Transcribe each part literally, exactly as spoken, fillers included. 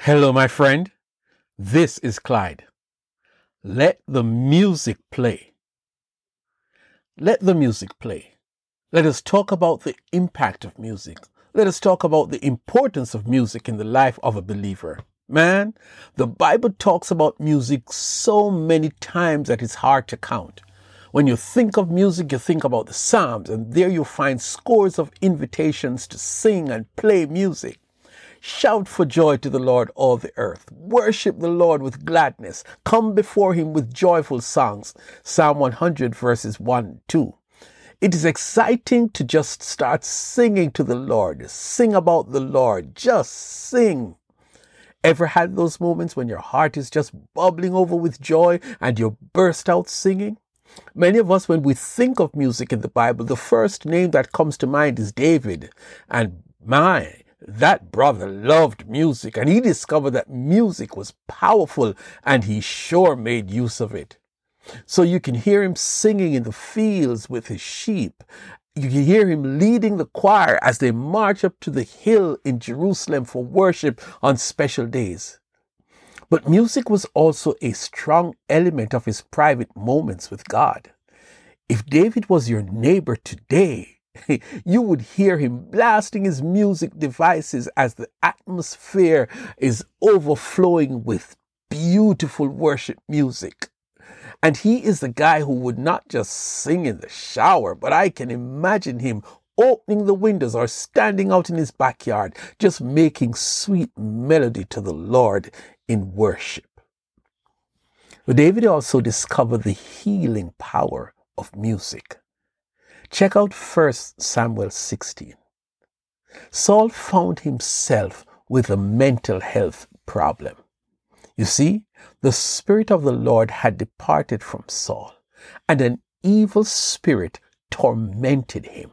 Hello, my friend. This is Clyde. Let the music play. Let the music play. Let us talk about the impact of music. Let us talk about the importance of music in the life of a believer. Man, the Bible talks about music so many times that it's hard to count. When you think of music, you think about the Psalms, and there you find scores of invitations to sing and play music. Shout for joy to the Lord, all the earth. Worship the Lord with gladness. Come before him with joyful songs. Psalm one hundred verses one and two. It is exciting to just start singing to the Lord. Sing about the Lord. Just sing. Ever had those moments when your heart is just bubbling over with joy and you burst out singing? Many of us, when we think of music in the Bible, the first name that comes to mind is David. And my, that brother loved music, and he discovered that music was powerful, and he sure made use of it. So you can hear him singing in the fields with his sheep. You can hear him leading the choir as they march up to the hill in Jerusalem for worship on special days. But music was also a strong element of his private moments with God. If David was your neighbor today, you would hear him blasting his music devices as the atmosphere is overflowing with beautiful worship music. And he is the guy who would not just sing in the shower, but I can imagine him opening the windows or standing out in his backyard, just making sweet melody to the Lord in worship. But David also discovered the healing power of music. Check out First Samuel sixteen. Saul found himself with a mental health problem. You see, the Spirit of the Lord had departed from Saul, and an evil spirit tormented him.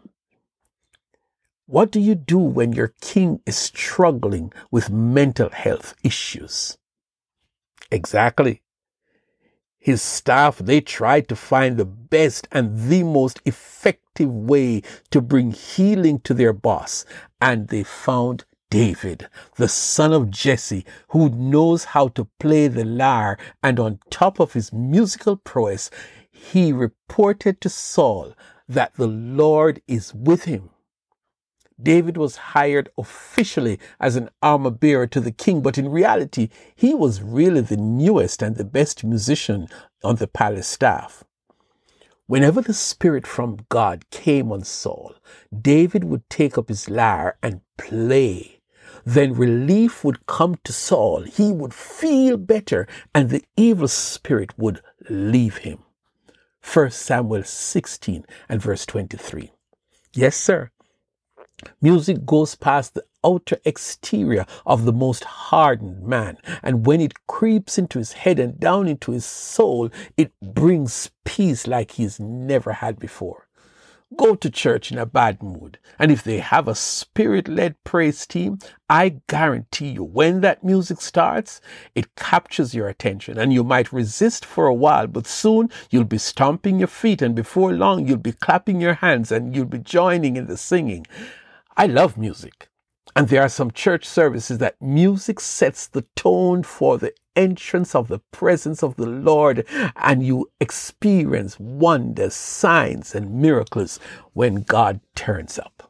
What do you do when your king is struggling with mental health issues? Exactly. His staff, they tried to find the best and the most effective way to bring healing to their boss. And they found David, the son of Jesse, who knows how to play the lyre. And on top of his musical prowess, he reported to Saul that the Lord is with him. David was hired officially as an armor bearer to the king, but in reality, he was really the newest and the best musician on the palace staff. Whenever the Spirit from God came on Saul, David would take up his lyre and play. Then relief would come to Saul. He would feel better, and the evil spirit would leave him. First Samuel sixteen and verse twenty-three. Yes, sir. Music goes past the outer exterior of the most hardened man, and when it creeps into his head and down into his soul, it brings peace like he's never had before. Go to church in a bad mood, and if they have a spirit-led praise team, I guarantee you when that music starts, it captures your attention, and you might resist for a while, but soon you'll be stomping your feet, and before long you'll be clapping your hands, and you'll be joining in the singing. I love music, and there are some church services that music sets the tone for the entrance of the presence of the Lord, and you experience wonders, signs, and miracles when God turns up.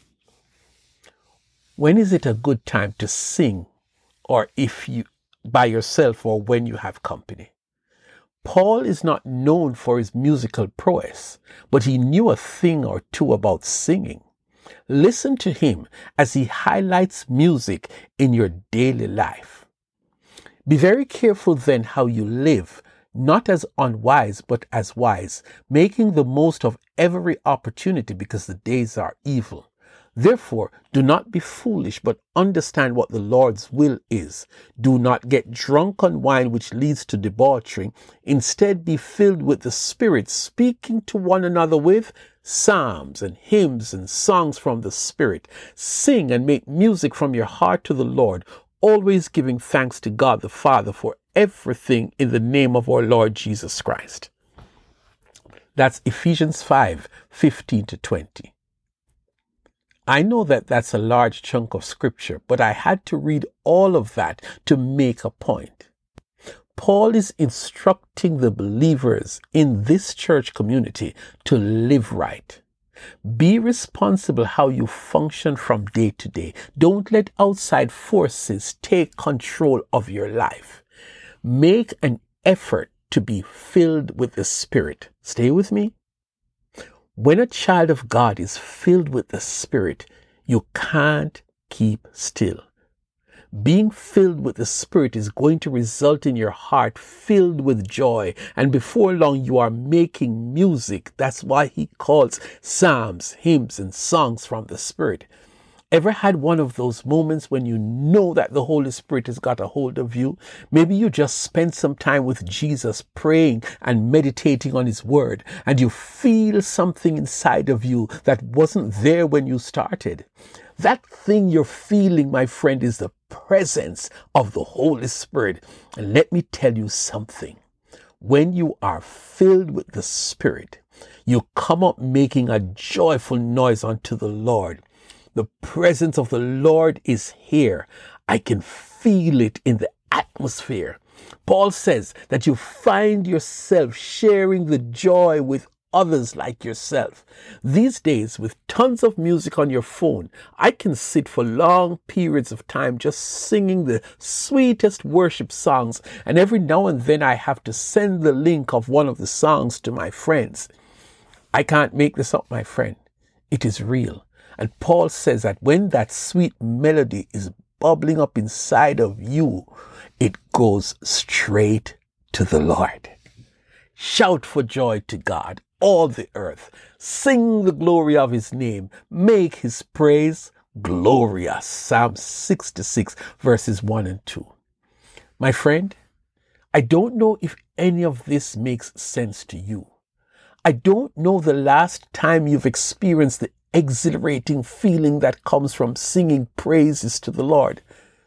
When is it a good time to sing, or if you by yourself, or when you have company? Paul is not known for his musical prowess, but he knew a thing or two about singing. Listen to him as he highlights music in your daily life. Be very careful then how you live, not as unwise, but as wise, making the most of every opportunity because the days are evil. Therefore, do not be foolish, but understand what the Lord's will is. Do not get drunk on wine, which leads to debauchery. Instead, be filled with the Spirit, speaking to one another with psalms and hymns and songs from the Spirit. Sing and make music from your heart to the Lord, always giving thanks to God the Father for everything in the name of our Lord Jesus Christ. That's Ephesians five, fifteen to twenty. I know that that's a large chunk of scripture, but I had to read all of that to make a point. Paul is instructing the believers in this church community to live right. Be responsible how you function from day to day. Don't let outside forces take control of your life. Make an effort to be filled with the Spirit. Stay with me. When a child of God is filled with the Spirit, you can't keep still. Being filled with the Spirit is going to result in your heart filled with joy. And before long, you are making music. That's why he calls psalms, hymns, and songs from the Spirit. Ever had one of those moments when you know that the Holy Spirit has got a hold of you? Maybe you just spent some time with Jesus praying and meditating on his word, and you feel something inside of you that wasn't there when you started. That thing you're feeling, my friend, is the presence of the Holy Spirit. And let me tell you something. When you are filled with the Spirit, you come up making a joyful noise unto the Lord. The presence of the Lord is here. I can feel it in the atmosphere. Paul says that you find yourself sharing the joy with others like yourself. These days, with tons of music on your phone, I can sit for long periods of time just singing the sweetest worship songs, and every now and then I have to send the link of one of the songs to my friends. I can't make this up, my friend. It is real. And Paul says that when that sweet melody is bubbling up inside of you, it goes straight to the Lord. Shout for joy to God, all the earth. Sing the glory of his name. Make his praise glorious. Psalm sixty-six, verses one and two. My friend, I don't know if any of this makes sense to you. I don't know the last time you've experienced the exhilarating feeling that comes from singing praises to the Lord.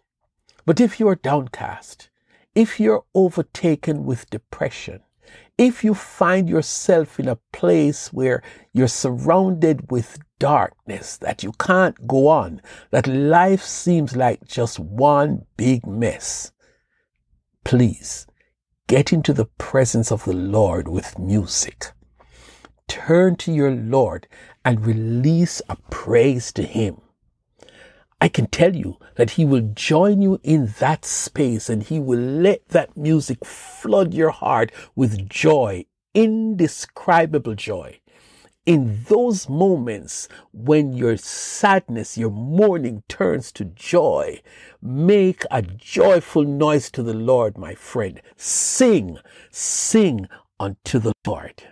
But if you're downcast, if you're overtaken with depression, if you find yourself in a place where you're surrounded with darkness, that you can't go on, that life seems like just one big mess, please get into the presence of the Lord with music. Turn to your Lord and release a praise to him. I can tell you that he will join you in that space, and he will let that music flood your heart with joy, indescribable joy. In those moments when your sadness, your mourning turns to joy, make a joyful noise to the Lord, my friend. Sing, sing unto the Lord.